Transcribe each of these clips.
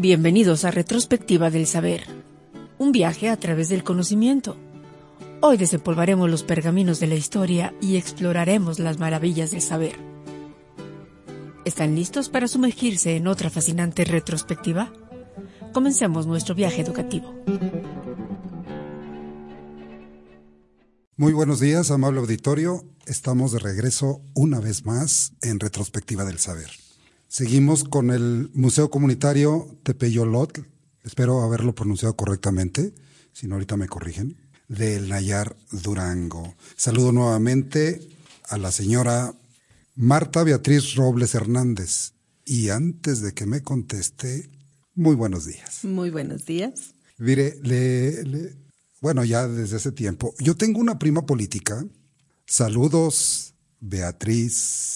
Bienvenidos a Retrospectiva del Saber, un viaje a través del conocimiento. Hoy desempolvaremos los pergaminos de la historia y exploraremos las maravillas del saber. ¿Están listos para sumergirse en otra fascinante retrospectiva? Comencemos nuestro viaje educativo. Muy buenos días, amable auditorio. Estamos de regreso una vez más en Retrospectiva del Saber. Seguimos con el Museo Comunitario Tepeyolotl, espero haberlo pronunciado correctamente, si no ahorita me corrigen, del Nayar, Durango. Saludo nuevamente a la señora Marta Beatriz Robles Hernández. Y antes de que me conteste, muy buenos días. Muy buenos días. Mire, bueno, ya desde hace tiempo. Yo tengo una prima política. Saludos, Beatriz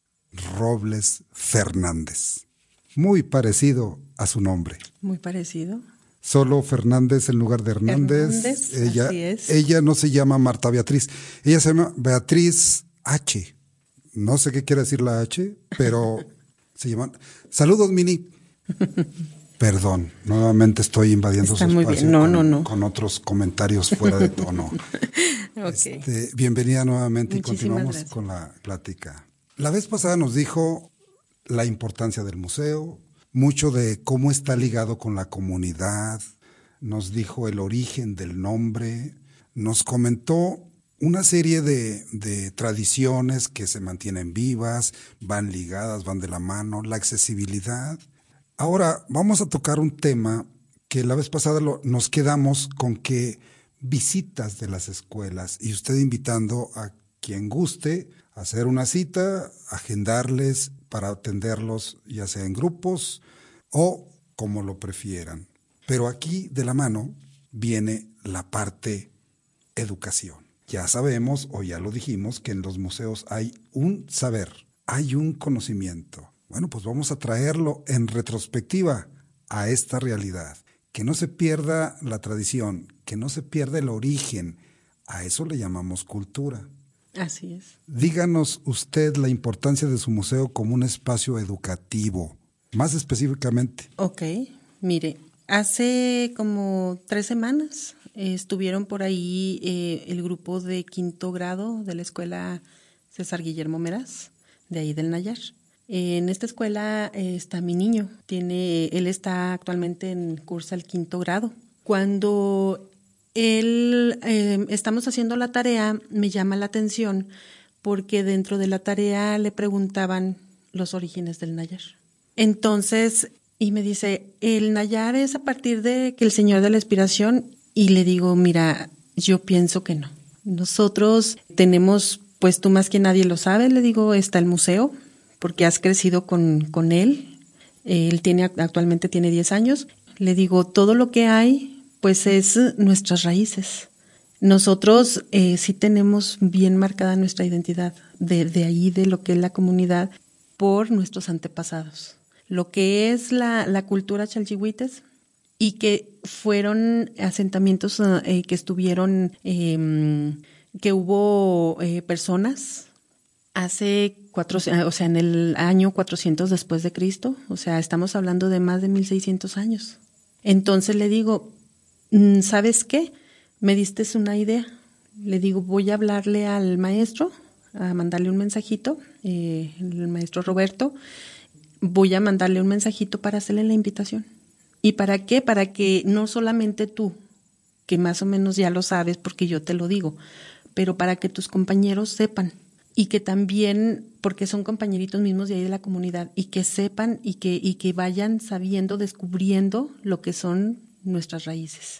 Robles Fernández. Muy parecido a su nombre. Muy parecido. Solo Fernández en lugar de Hernández. Así es. Ella no se llama Marta Beatriz. Ella se llama Beatriz H. No sé qué quiere decir la H, pero se llama. Saludos, Mini. Perdón, nuevamente estoy invadiendo Está su muy espacio bien. No. con otros comentarios fuera de tono. Okay. Bienvenida nuevamente. Muchísimas y continuamos gracias. con la plática. La vez pasada nos dijo la importancia del museo, mucho de cómo está ligado con la comunidad, nos dijo el origen del nombre, nos comentó una serie de tradiciones que se mantienen vivas, van ligadas, van de la mano, la accesibilidad. Ahora vamos a tocar un tema que la vez pasada nos quedamos con que visitas de las escuelas y usted invitando a quien guste a hacer una cita, agendarles para atenderlos ya sea en grupos o como lo prefieran. Pero aquí de la mano viene la parte educación. Ya sabemos o ya lo dijimos que en los museos hay un saber, hay un conocimiento. Bueno, pues vamos a traerlo en retrospectiva a esta realidad. Que no se pierda la tradición, que no se pierda el origen. A eso le llamamos cultura. Así es. Díganos usted la importancia de su museo como un espacio educativo, más específicamente. Ok, mire, hace como 3 semanas estuvieron por ahí el grupo de 5º grado de la escuela César Guillermo Meraz, de ahí del Nayar. En esta escuela está mi niño, él está actualmente cursa el 5º grado. Cuando estamos haciendo la tarea, me llama la atención porque dentro de la tarea le preguntaban los orígenes del Nayar. Entonces, y me dice, el Nayar es a partir de que el Señor de la Inspiración, y le digo, mira, yo pienso que no. Nosotros tenemos, pues tú más que nadie lo sabes, le digo, está el museo, porque has crecido con él. Él actualmente tiene 10 años. Le digo, todo lo que hay pues es nuestras raíces. Nosotros sí tenemos bien marcada nuestra identidad de ahí, de lo que es la comunidad, por nuestros antepasados. Lo que es la cultura chalchihuites y que fueron asentamientos que estuvieron, que hubo personas hace en el año 400 después de Cristo, o sea, estamos hablando de más de 1600 años. Entonces le digo, ¿sabes qué? Me diste una idea. Le digo, voy a hablarle al maestro, a mandarle un mensajito, el maestro Roberto, voy a mandarle un mensajito para hacerle la invitación. ¿Y para qué? Para que no solamente tú, que más o menos ya lo sabes porque yo te lo digo, pero para que tus compañeros sepan y que también, porque son compañeritos mismos de ahí de la comunidad, y que sepan y que vayan sabiendo, descubriendo lo que son nuestras raíces.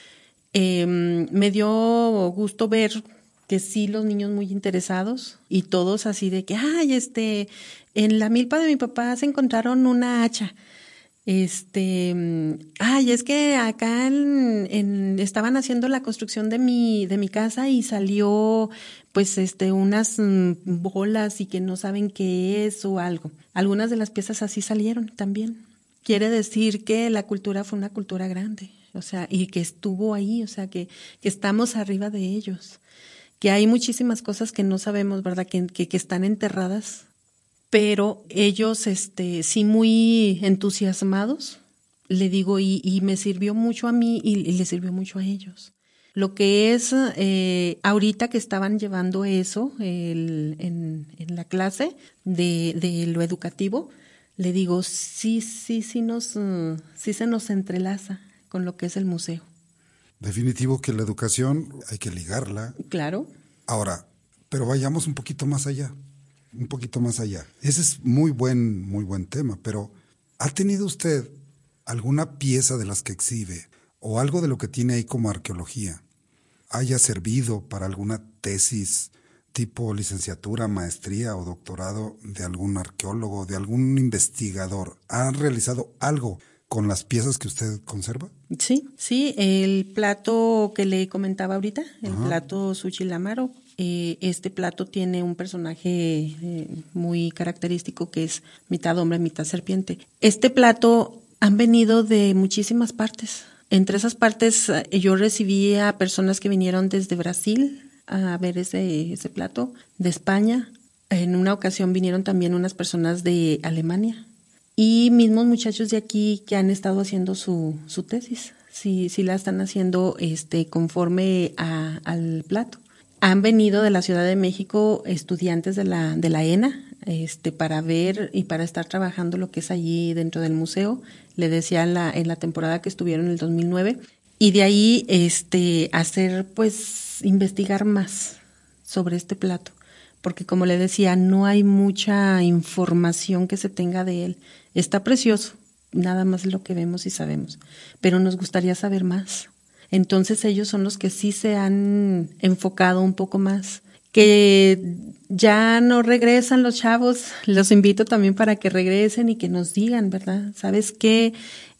Me dio gusto ver que sí, los niños muy interesados y todos así de que, en la milpa de mi papá se encontraron una hacha. Es que acá estaban haciendo la construcción de mi casa y salió pues unas bolas y que no saben qué es o algo. Algunas de las piezas así salieron también. Quiere decir que la cultura fue una cultura grande, o sea, y que estuvo ahí, o sea, que estamos arriba de ellos. Que hay muchísimas cosas que no sabemos, ¿verdad? Que están enterradas, pero ellos sí muy entusiasmados Le digo, y me sirvió mucho a mí y le sirvió mucho a ellos. Lo que es, ahorita que estaban llevando eso en la clase de lo educativo, le digo, sí se nos entrelaza con lo que es el museo. Definitivo que la educación hay que ligarla. Claro. Ahora, pero vayamos un poquito más allá, un poquito más allá. Ese es muy buen tema, pero ¿ha tenido usted alguna pieza de las que exhibe o algo de lo que tiene ahí como arqueología haya servido para alguna tesis tipo licenciatura, maestría o doctorado de algún arqueólogo, de algún investigador? ¿Ha realizado algo con las piezas que usted conserva? Sí, el plato que le comentaba ahorita, el plato Suchilamaro, este plato tiene un personaje muy característico que es mitad hombre, mitad serpiente. Este plato han venido de muchísimas partes. Entre esas partes yo recibí a personas que vinieron desde Brasil a ver ese plato, de España. En una ocasión vinieron también unas personas de Alemania y mismos muchachos de aquí que han estado haciendo su tesis. Sí la están haciendo conforme al plato. Han venido de la Ciudad de México estudiantes de la ENA para ver y para estar trabajando lo que es allí dentro del museo. Le decía en la temporada que estuvieron en el 2009. Y de ahí investigar más sobre este plato. Porque como le decía, no hay mucha información que se tenga de él. Está precioso, nada más lo que vemos y sabemos. Pero nos gustaría saber más. Entonces ellos son los que sí se han enfocado un poco más. Que ya no regresan los chavos, los invito también para que regresen y que nos digan, ¿verdad? ¿Sabes qué?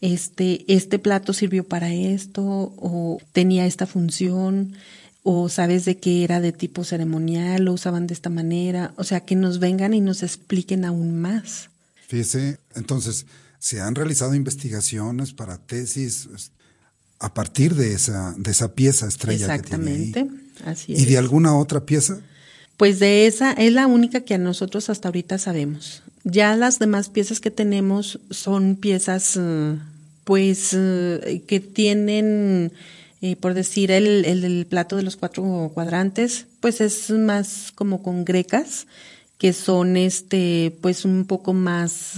Este plato sirvió para esto o tenía esta función o sabes de qué era de tipo ceremonial, lo usaban de esta manera. O sea, que nos vengan y nos expliquen aún más. Fíjese, entonces, se han realizado investigaciones para tesis a partir de esa pieza estrella que tiene ahí. Exactamente, así es. ¿Y de alguna otra pieza? Pues de esa es la única que a nosotros hasta ahorita sabemos. Ya las demás piezas que tenemos son piezas que tienen, por decir, el plato de los 4 cuadrantes, pues es más como con grecas, que son un poco más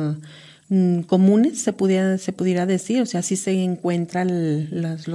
comunes, se pudiera decir, o sea, sí se encuentran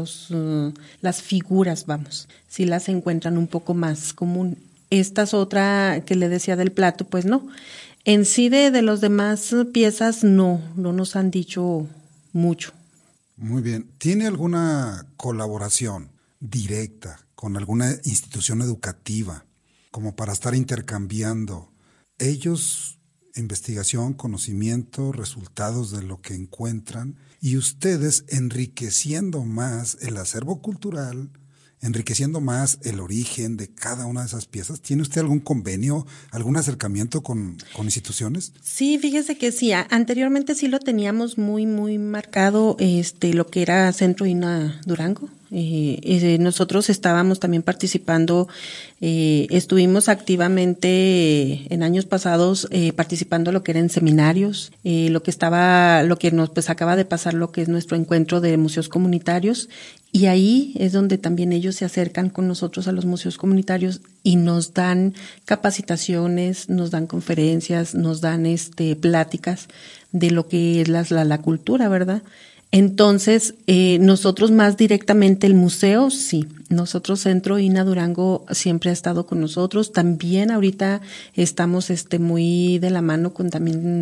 las figuras, sí las encuentran un poco más común. Esta es otra que le decía del plato, pues no. En sí de los demás piezas no nos han dicho mucho. Muy bien. ¿Tiene alguna colaboración directa con alguna institución educativa como para estar intercambiando ellos investigación, conocimiento, resultados de lo que encuentran y ustedes enriqueciendo más el acervo cultural, enriqueciendo más el origen de cada una de esas piezas? ¿Tiene usted algún convenio, algún acercamiento con instituciones? Sí, fíjese que sí, anteriormente sí lo teníamos muy marcado, lo que era Centro INA Durango. Nosotros estábamos también participando, estuvimos activamente en años pasados participando lo que era en seminarios, lo que nos pues acaba de pasar lo que es nuestro encuentro de museos comunitarios, y ahí es donde también ellos se acercan con nosotros a los museos comunitarios y nos dan capacitaciones, nos dan conferencias, nos dan pláticas de lo que es la cultura, ¿verdad? Entonces, nosotros más directamente el museo, sí. Nosotros Centro INA Durango siempre ha estado con nosotros. También ahorita estamos muy de la mano con también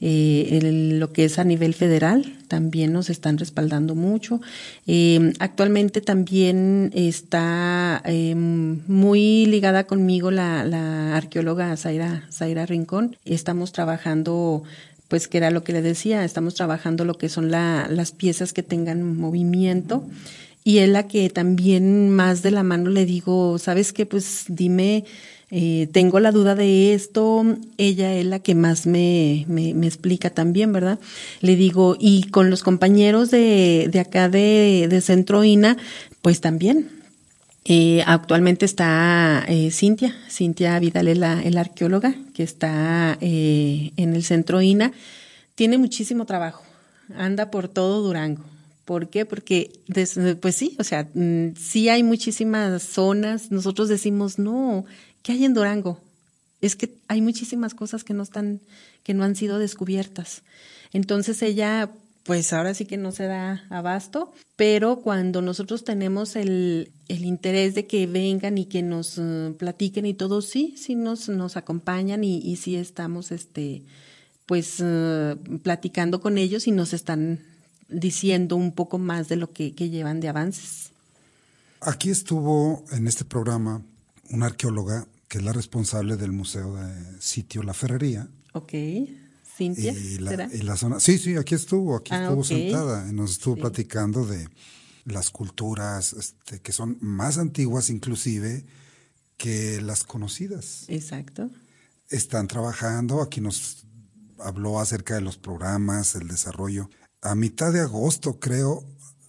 lo que es a nivel federal. También nos están respaldando mucho. Actualmente también está muy ligada conmigo la arqueóloga Zaira Rincón. Estamos trabajando, pues que era lo que le decía, estamos trabajando lo que son las piezas que tengan movimiento, y es la que también más de la mano le digo, ¿sabes qué? Pues dime, tengo la duda de esto. Ella es la que más me explica también, ¿verdad? Le digo, y con los compañeros de acá de Centro INA, pues también. Actualmente está Cintia Vidal, es la arqueóloga que está en el Centro INA. Tiene muchísimo trabajo. anda por todo Durango. ¿Por qué? Porque, pues sí, o sea, sí hay muchísimas zonas. Nosotros decimos, no, ¿qué hay en Durango? Es que hay muchísimas cosas que no han sido descubiertas. Entonces ella, pues ahora sí que no se da abasto, pero cuando nosotros tenemos el interés de que vengan y que nos platiquen y todo, sí nos acompañan y sí estamos, pues platicando con ellos y nos están diciendo un poco más de lo que llevan de avances. Aquí estuvo en este programa una arqueóloga que es la responsable del Museo de Sitio La Ferrería. Ok, Cintia, ¿será? Y la zona, sí, aquí estuvo okay. sentada y nos estuvo platicando de las culturas que son más antiguas inclusive que las conocidas. Exacto. Están trabajando, aquí nos habló acerca de los programas, el desarrollo. A mitad de agosto, creo,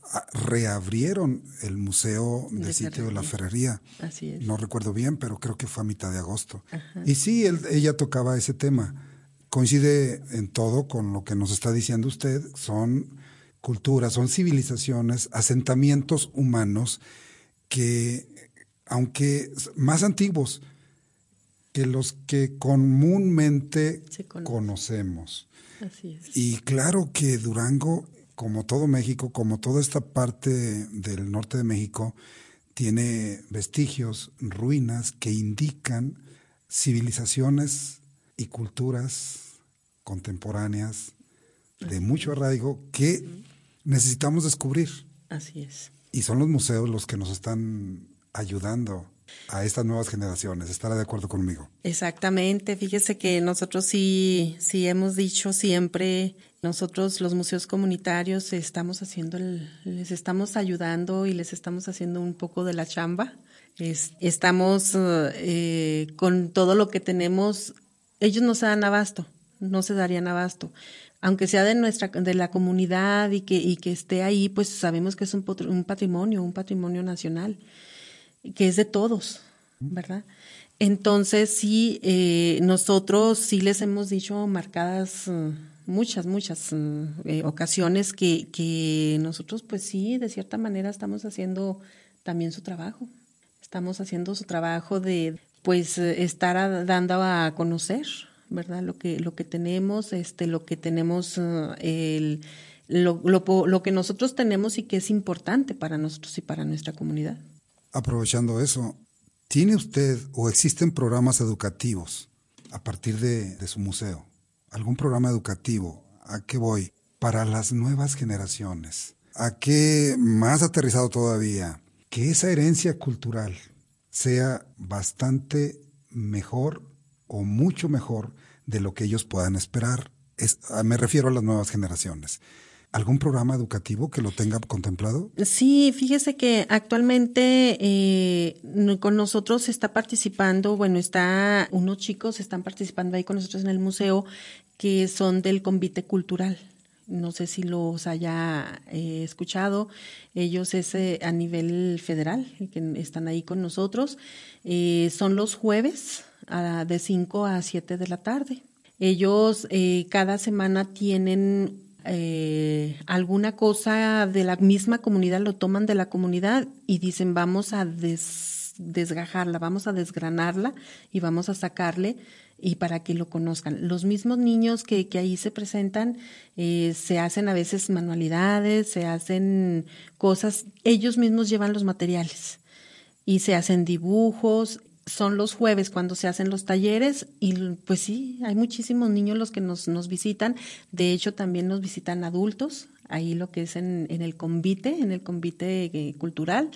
reabrieron el Museo de Sitio de la Ferrería. Así es. No recuerdo bien, pero creo que fue a mitad de agosto. Ajá. Y sí, ella tocaba ese tema. Coincide en todo con lo que nos está diciendo usted. Son culturas, son civilizaciones, asentamientos humanos que, aunque más antiguos que los que comúnmente conocemos. Así es. Y claro que Durango, como todo México, como toda esta parte del norte de México, tiene vestigios, ruinas que indican civilizaciones y culturas contemporáneas de mucho arraigo que necesitamos descubrir. Así es. Y son los museos los que nos están ayudando a estas nuevas generaciones. ¿Estará de acuerdo conmigo? Exactamente. Fíjese que nosotros sí hemos dicho siempre, nosotros los museos comunitarios estamos haciendo, les estamos ayudando y les estamos haciendo un poco de la chamba. Estamos con todo lo que tenemos. Ellos no se dan abasto, no se darían abasto. Aunque sea de la comunidad y que esté ahí, pues sabemos que es un patrimonio nacional, que es de todos, ¿verdad? Entonces sí, nosotros sí les hemos dicho marcadas muchas ocasiones que nosotros pues sí, de cierta manera estamos haciendo también su trabajo. Estamos haciendo su trabajo de pues estar dando a conocer, ¿verdad? Lo que tenemos, lo que tenemos, lo que nosotros tenemos y que es importante para nosotros y para nuestra comunidad. Aprovechando eso, ¿tiene usted o existen programas educativos a partir de su museo? ¿Algún programa educativo? ¿A qué voy? Para las nuevas generaciones. ¿A qué más aterrizado todavía? Que esa herencia cultural sea bastante mejor o mucho mejor de lo que ellos puedan esperar. Me refiero a las nuevas generaciones. ¿Algún programa educativo que lo tenga contemplado? Sí, fíjese que actualmente con nosotros está participando, unos chicos están participando ahí con nosotros en el museo que son del Convite Cultural. No sé si los haya escuchado. Ellos es a nivel federal, que están ahí con nosotros. Son los jueves de 5 a 7 de la tarde. Ellos cada semana tienen alguna cosa de la misma comunidad, lo toman de la comunidad y dicen vamos a desgajarla, vamos a desgranarla y vamos a sacarle y para que lo conozcan. Los mismos niños que ahí se presentan se hacen a veces manualidades, se hacen cosas, ellos mismos llevan los materiales y se hacen dibujos. Son los jueves cuando se hacen los talleres y pues sí, hay muchísimos niños los que nos visitan. De hecho, también nos visitan adultos, ahí lo que es en el convite cultural.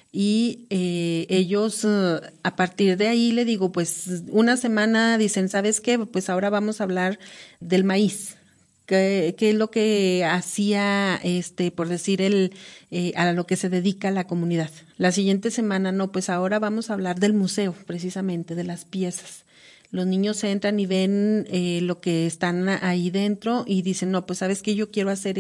Y ellos, a partir de ahí, le digo, pues una semana dicen, ¿sabes qué? Pues ahora vamos a hablar del maíz. ¿Qué es lo que hacía, por decir, a lo que se dedica la comunidad? La siguiente semana, no, pues ahora vamos a hablar del museo, precisamente, de las piezas. Los niños entran y ven lo que están ahí dentro y dicen, no, pues sabes que yo quiero hacer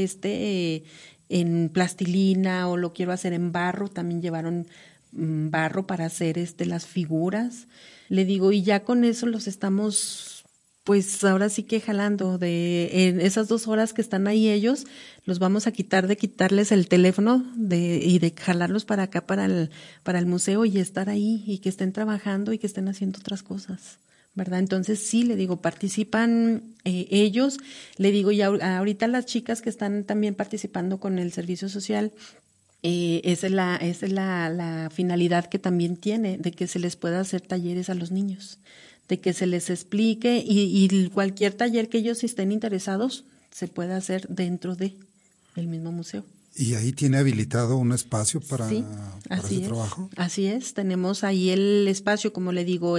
en plastilina o lo quiero hacer en barro. También llevaron barro para hacer las figuras. Le digo, y ya con eso los estamos Pues ahora sí que jalando en esas 2 horas que están ahí ellos, los vamos a quitar de quitarles el teléfono y de jalarlos para acá, para el museo y estar ahí y que estén trabajando y que estén haciendo otras cosas, ¿verdad? Entonces sí, le digo, participan ellos, le digo, y ahorita las chicas que están también participando con el servicio social, esa es la finalidad que también tiene, de que se les pueda hacer talleres a los niños, de que se les explique y cualquier taller que ellos estén interesados se pueda hacer dentro de el mismo museo. ¿Y ahí tiene habilitado un espacio para así ese trabajo? Así es, tenemos ahí el espacio, como le digo,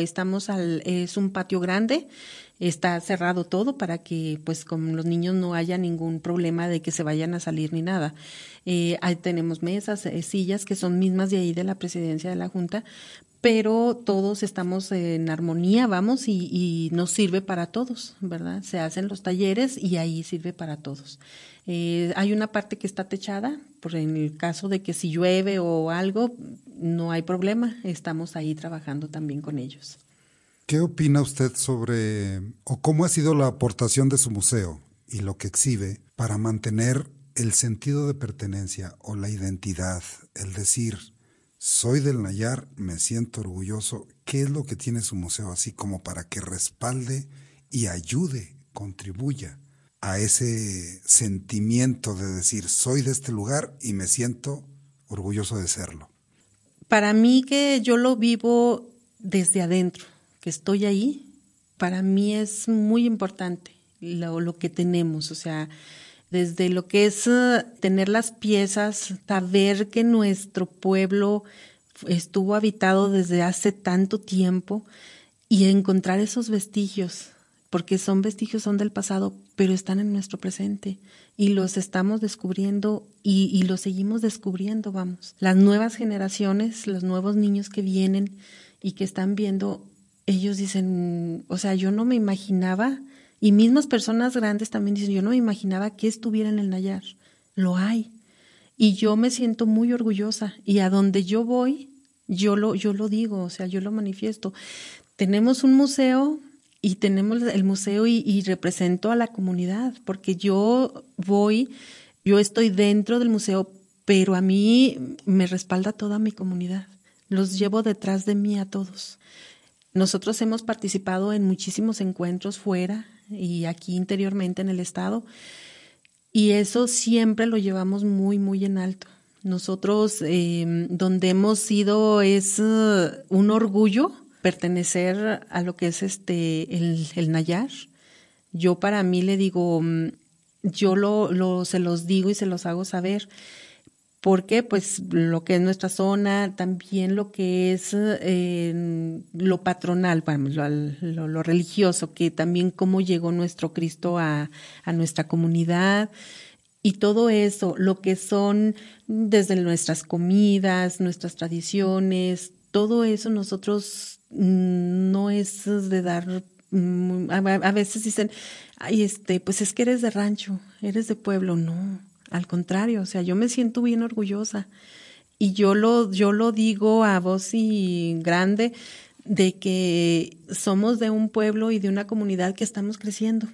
es un patio grande, está cerrado todo para que pues con los niños no haya ningún problema de que se vayan a salir ni nada. Ahí tenemos mesas, sillas que son mismas de ahí de la presidencia de la Junta, pero todos estamos en armonía, vamos, y nos sirve para todos, ¿verdad? Se hacen los talleres y ahí sirve para todos. Hay una parte que está techada, por en el caso de que si llueve o algo, no hay problema, estamos ahí trabajando también con ellos. ¿Qué opina usted sobre, o cómo ha sido la aportación de su museo y lo que exhibe para mantener el sentido de pertenencia o la identidad, el decir, soy del Nayar, me siento orgulloso? ¿Qué es lo que tiene su museo así como para que respalde y ayude, contribuya a ese sentimiento de decir, soy de este lugar y me siento orgulloso de serlo? Para mí, que yo lo vivo desde adentro, que estoy ahí, para mí es muy importante lo que tenemos, o sea, desde lo que es tener las piezas, saber que nuestro pueblo estuvo habitado desde hace tanto tiempo y encontrar esos vestigios, porque son vestigios, son del pasado, pero están en nuestro presente y los estamos descubriendo y los seguimos descubriendo, vamos. Las nuevas generaciones, los nuevos niños que vienen y que están viendo, ellos dicen, o sea, yo no me imaginaba. Y mismas personas grandes también dicen, yo no me imaginaba que estuviera en el Nayar. Lo hay. Y yo me siento muy orgullosa. Y a donde yo voy, yo lo digo, o sea, yo lo manifiesto. Tenemos un museo y tenemos el museo y represento a la comunidad, porque yo estoy dentro del museo, pero a mí me respalda toda mi comunidad. Los llevo detrás de mí a todos. Nosotros hemos participado en muchísimos encuentros fuera y aquí interiormente en el estado, y eso siempre lo llevamos muy, muy en alto. Nosotros, donde hemos sido, es un orgullo pertenecer a lo que es el Nayar. Yo para mí le digo, yo se los digo y se los hago saber. Porque pues lo que es nuestra zona, también lo que es lo patronal, lo religioso, que también cómo llegó nuestro Cristo a nuestra comunidad y todo eso, lo que son desde nuestras comidas, nuestras tradiciones, todo eso nosotros no es de dar, a veces dicen, ay, pues es que eres de rancho, eres de pueblo, no. Al contrario, o sea, yo me siento bien orgullosa y yo lo digo a voz y grande de que somos de un pueblo y de una comunidad que estamos creciendo,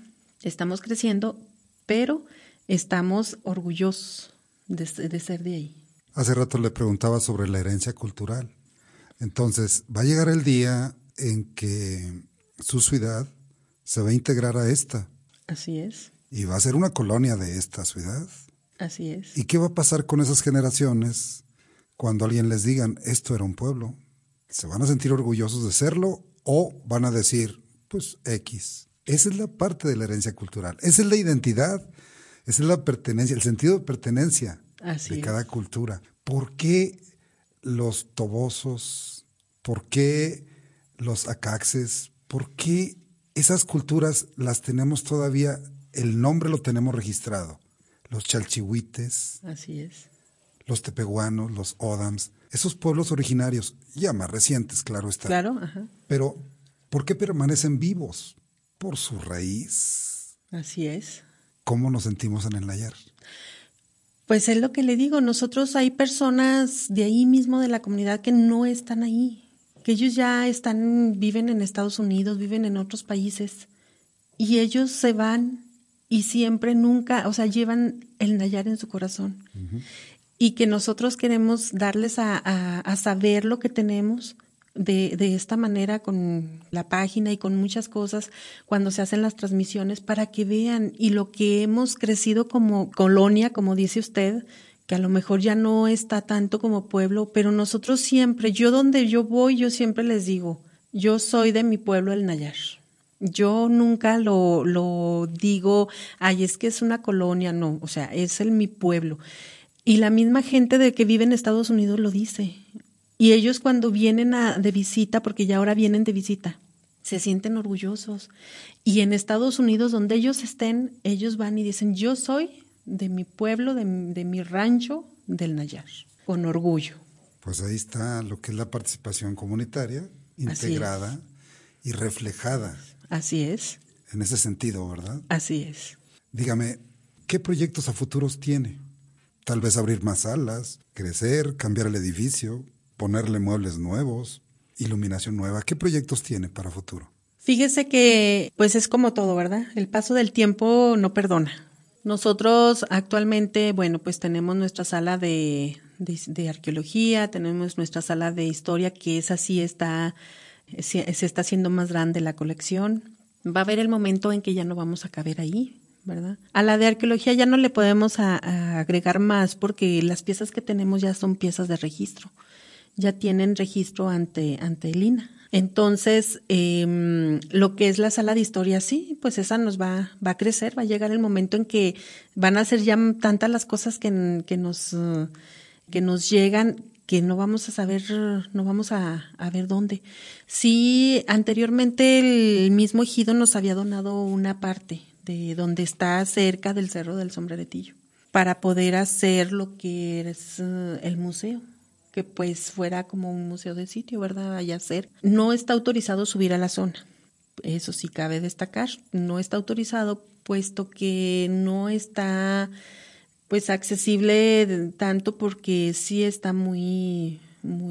pero estamos orgullosos de ser de ahí. Hace rato le preguntaba sobre la herencia cultural. Entonces, va a llegar el día en que su ciudad se va a integrar a esta. Así es. Y va a ser una colonia de esta ciudad. Así es. ¿Y qué va a pasar con esas generaciones cuando alguien les digan, esto era un pueblo? ¿Se van a sentir orgullosos de serlo o van a decir, pues X? Esa es la parte de la herencia cultural. Esa es la identidad, esa es la pertenencia, el sentido de pertenencia de cada cultura. ¿Por qué los tobosos? ¿Por qué los acaxes? ¿Por qué esas culturas las tenemos todavía, el nombre lo tenemos registrado? Los chalchihuites, así es, los tepehuanos, los odams, esos pueblos originarios, ya más recientes, claro está. Claro, ajá. Pero, ¿por qué permanecen vivos? Por su raíz. Así es. ¿Cómo nos sentimos en el Nayar? Pues es lo que le digo, nosotros hay personas de ahí mismo de la comunidad que no están ahí, que ellos ya viven en Estados Unidos, viven en otros países, y ellos se van y siempre, nunca, o sea, llevan el Nayar en su corazón. Uh-huh. Y que nosotros queremos darles a saber lo que tenemos de esta manera con la página y con muchas cosas cuando se hacen las transmisiones para que vean y lo que hemos crecido como colonia, como dice usted, que a lo mejor ya no está tanto como pueblo, pero nosotros siempre, yo donde yo voy, yo siempre les digo, yo soy de mi pueblo, el Nayar. Yo nunca lo digo, ay, es que es una colonia, no, o sea, es mi pueblo. Y la misma gente de que vive en Estados Unidos lo dice. Y ellos cuando vienen de visita, porque ya ahora vienen de visita, se sienten orgullosos. Y en Estados Unidos, donde ellos estén, ellos van y dicen, yo soy de mi pueblo, de mi rancho, del Nayar, con orgullo. Pues ahí está lo que es la participación comunitaria, integrada y reflejada. Así es. En ese sentido, ¿verdad? Así es. Dígame, ¿qué proyectos a futuros tiene? Tal vez abrir más salas, crecer, cambiar el edificio, ponerle muebles nuevos, iluminación nueva. ¿Qué proyectos tiene para futuro? Fíjese que, pues es como todo, ¿verdad? El paso del tiempo no perdona. Nosotros actualmente, bueno, pues tenemos nuestra sala de arqueología, tenemos nuestra sala de historia, que esa sí se está haciendo más grande la colección. Va a haber el momento en que ya no vamos a caber ahí, ¿verdad? A la de arqueología ya no le podemos agregar más porque las piezas que tenemos ya son piezas de registro, ya tienen registro ante el INAH. Entonces, lo que es la sala de historia, sí, pues esa nos va a crecer, va a llegar el momento en que van a ser ya tantas las cosas que nos llegan que no vamos a saber, no vamos a ver dónde. Sí, anteriormente el mismo ejido nos había donado una parte de donde está cerca del Cerro del Sombreretillo para poder hacer lo que es el museo, que pues fuera como un museo de sitio, ¿verdad? Allá cerca. No está autorizado subir a la zona, eso sí cabe destacar, no está autorizado puesto que no está pues accesible tanto porque sí está muy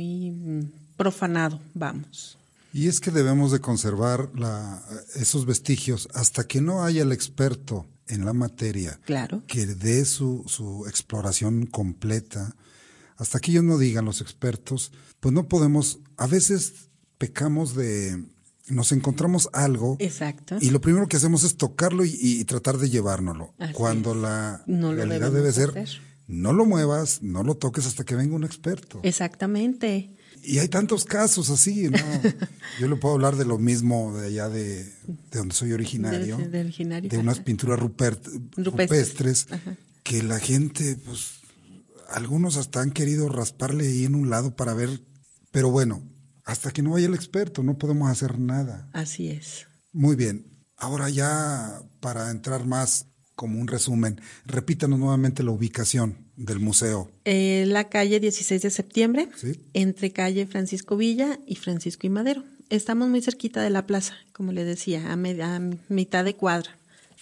profanado, vamos. Y es que debemos de conservar esos vestigios hasta que no haya el experto en la materia, claro, que dé su exploración completa. Hasta que ellos no digan, los expertos, pues no podemos, a veces pecamos nos encontramos algo. Exacto. Y lo primero que hacemos es tocarlo y tratar de llevárnoslo. Así cuando es. La no realidad debe ser, no lo muevas, no lo toques hasta que venga un experto. Exactamente. Y hay tantos casos así, ¿no? Yo le puedo hablar de lo mismo de allá de donde soy originario, de unas pinturas rupestres, que la gente, pues, algunos hasta han querido rasparle ahí en un lado para ver, pero bueno, hasta que no vaya el experto no podemos hacer nada. Así es. Muy bien. Ahora ya para entrar más como un resumen, repítanos nuevamente la ubicación del museo. La calle 16 de septiembre, ¿sí? Entre calle Francisco Villa y Francisco y Madero. Estamos muy cerquita de la plaza, como le decía, a mitad de cuadra.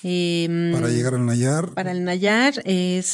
Para llegar al Nayar. Para el Nayar es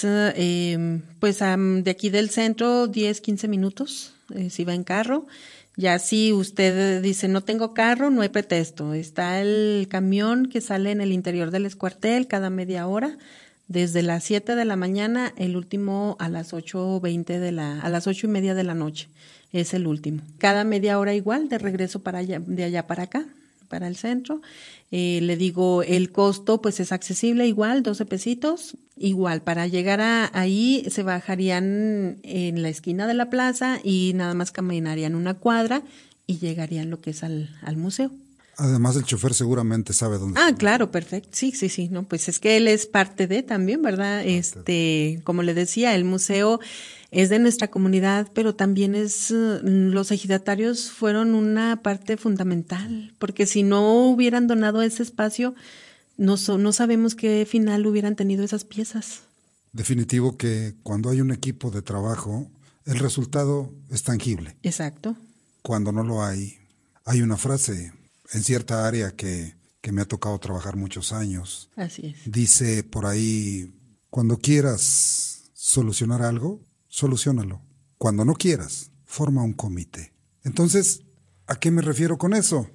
pues de aquí del centro 10, 15 minutos, si va en carro. Ya si usted dice no tengo carro, no hay pretexto. Está el camión que sale en el interior del escuartel cada media hora, desde las 7 de la mañana, el último a las 8:20 a las 8:30 de la noche. Es el último. Cada media hora igual, de regreso para allá, de allá para acá, para el centro. Le digo, el costo pues es accesible igual, 12 pesitos. Igual, para llegar ahí se bajarían en la esquina de la plaza y nada más caminarían una cuadra y llegarían lo que es al museo. Además el chofer seguramente sabe dónde. Claro, perfecto. Sí, no, pues es que él es parte de también, ¿verdad? Como le decía, el museo es de nuestra comunidad, pero también los ejidatarios fueron una parte fundamental, porque si no hubieran donado ese espacio, no sabemos qué final hubieran tenido esas piezas. Definitivo que cuando hay un equipo de trabajo, el resultado es tangible. Exacto. Cuando no lo hay una frase en cierta área que me ha tocado trabajar muchos años. Así es. Dice por ahí, cuando quieras solucionar algo, soluciónalo. Cuando no quieras, forma un comité. Entonces, ¿a qué me refiero con eso?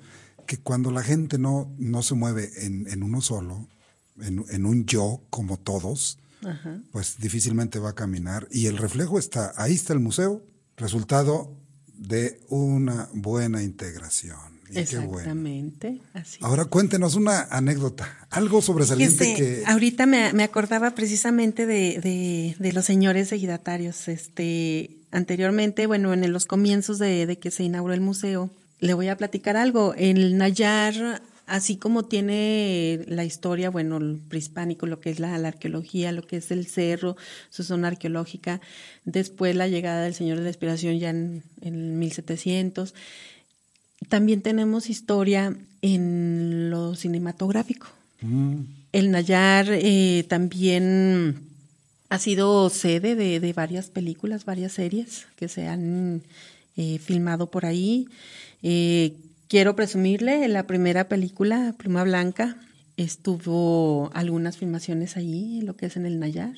que cuando la gente no se mueve en uno solo, en un yo como todos, ajá, pues difícilmente va a caminar. Y el reflejo está, ahí está el museo, resultado de una buena integración. Y exactamente, qué bueno. Así. Ahora cuéntenos una anécdota, algo sobresaliente que... Ahorita me acordaba precisamente de los señores ejidatarios. Anteriormente, bueno, en los comienzos de que se inauguró el museo, le voy a platicar algo. El Nayar, así como tiene la historia, bueno, el prehispánico, lo que es la arqueología, lo que es el cerro, su zona arqueológica, después la llegada del Señor de la Inspiración ya en 1700. También tenemos historia en lo cinematográfico. El Nayar también ha sido sede de varias películas, varias series que se han filmado por ahí. Quiero presumirle, la primera película, Pluma Blanca, estuvo algunas filmaciones ahí, lo que es en el Nayar.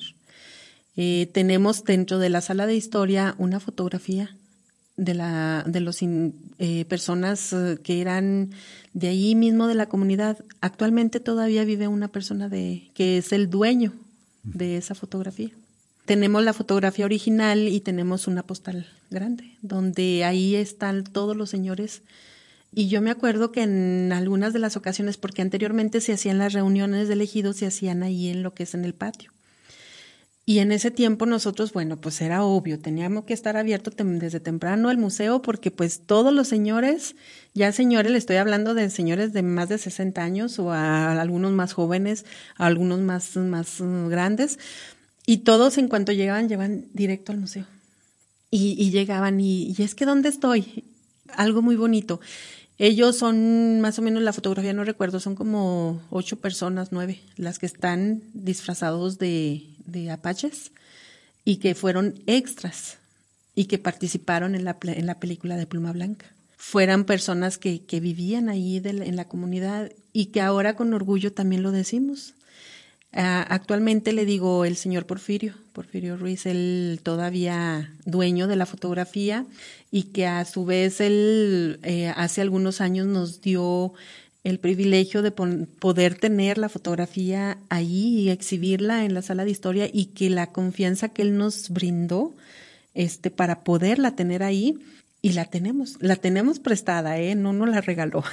Tenemos dentro de la sala de historia una fotografía de los personas que eran de ahí mismo de la comunidad. Actualmente todavía vive una persona que es el dueño de esa fotografía. Tenemos la fotografía original y tenemos una postal grande, donde ahí están todos los señores. Y yo me acuerdo que en algunas de las ocasiones, porque anteriormente se hacían las reuniones de ejido, se hacían ahí en lo que es en el patio. Y en ese tiempo nosotros, bueno, pues era obvio, teníamos que estar abierto desde temprano el museo porque pues todos los señores, ya señores, le estoy hablando de señores de más de 60 años o a algunos más jóvenes, a algunos más grandes, y todos en cuanto llegaban directo al museo. Y llegaban y es que ¿dónde estoy? Algo muy bonito. Ellos son más o menos, la fotografía no recuerdo, son como 8 personas, 9, las que están disfrazados de apaches y que fueron extras y que participaron en la película de Pluma Blanca. Fueran personas que vivían ahí en la comunidad y que ahora con orgullo también lo decimos. Actualmente le digo el señor Porfirio Ruiz, él todavía dueño de la fotografía y que a su vez él hace algunos años nos dio el privilegio de poder tener la fotografía ahí y exhibirla en la sala de historia y que la confianza que él nos brindó para poderla tener ahí. Y la tenemos prestada, no nos la regaló.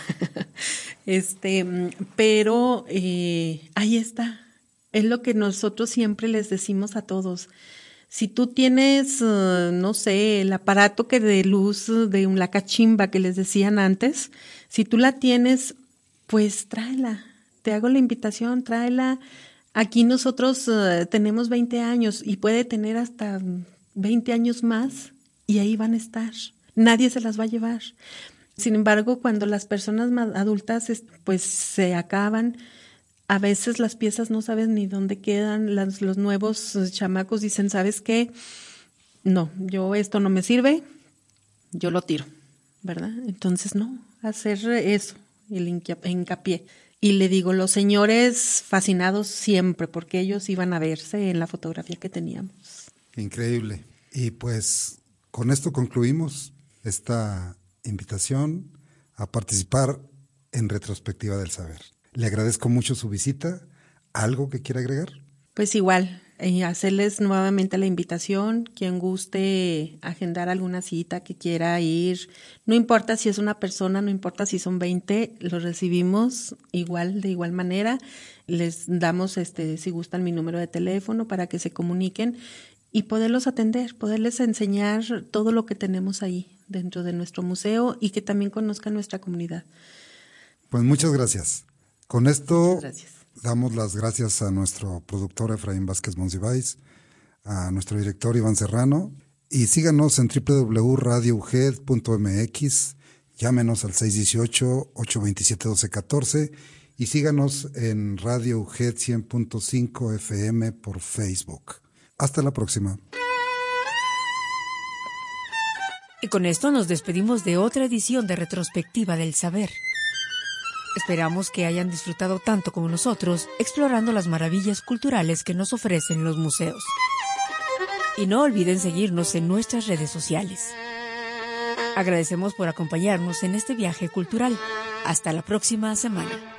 Pero ahí está. Es lo que nosotros siempre les decimos a todos. Si tú tienes, no sé, el aparato que de luz de la cachimba que les decían antes, si tú la tienes, pues tráela. Te hago la invitación, tráela. Aquí nosotros tenemos 20 años y puede tener hasta 20 años más y ahí van a estar. Nadie se las va a llevar. Sin embargo, cuando las personas más adultas pues se acaban, a veces las piezas no sabes ni dónde quedan. Los nuevos chamacos dicen, ¿sabes qué? No, esto no me sirve, yo lo tiro, ¿verdad? Entonces, no, hacer eso, el hincapié. Y le digo, los señores fascinados siempre, porque ellos iban a verse en la fotografía que teníamos. Increíble. Y pues con esto concluimos esta invitación a participar en Retrospectiva del Saber. Le agradezco mucho su visita. ¿Algo que quiera agregar? Pues igual, hacerles nuevamente la invitación, quien guste agendar alguna cita, que quiera ir, no importa si es una persona, no importa si son 20, los recibimos de igual manera, les damos si gustan mi número de teléfono para que se comuniquen y poderlos atender, poderles enseñar todo lo que tenemos ahí dentro de nuestro museo y que también conozcan nuestra comunidad. Pues muchas gracias. Con esto damos las gracias a nuestro productor Efraín Vázquez Monsiváis, a nuestro director Iván Serrano, y síganos en www.radiouged.mx, llámenos al 618-827-1214 y síganos en Radio UGED 100.5 FM por Facebook. Hasta la próxima. Y con esto nos despedimos de otra edición de Retrospectiva del Saber. Esperamos que hayan disfrutado tanto como nosotros explorando las maravillas culturales que nos ofrecen los museos. Y no olviden seguirnos en nuestras redes sociales. Agradecemos por acompañarnos en este viaje cultural. Hasta la próxima semana.